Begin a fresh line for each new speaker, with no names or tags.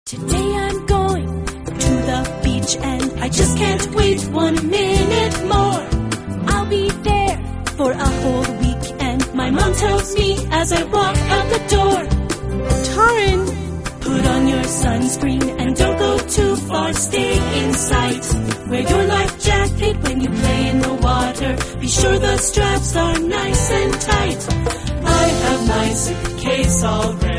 Today I'm going to the beach and I just can't wait 1 minute more. I'll be there for a whole week and my mom tells me as I walk out the door, Taryn, put on your sunscreen and don't go too far, stay in sight. Wear your life jacket when you play in the water. Be sure the straps are nice and tight. I have my suitcase all ready.